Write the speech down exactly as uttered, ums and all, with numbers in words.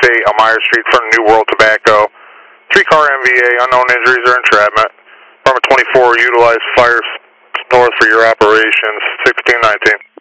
eight on Meyer Street from New World Tobacco. Three car M V A, unknown injuries or entrapment. Department twenty-four, utilize fire north for your operations, sixteen nineteen.